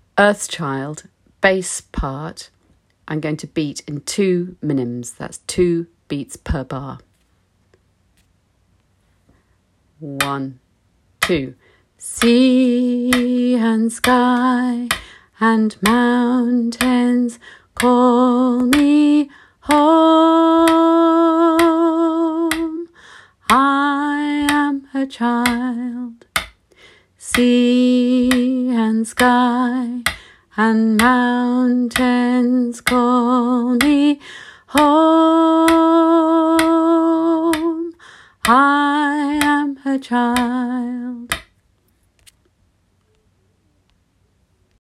Earth Child, bass part, I'm going to beat in 2 minims. That's 2 beats per bar. 1, 2. Sea and sky and mountains call me home. I am a child. Sea and sky and mountains call me home. I am a child.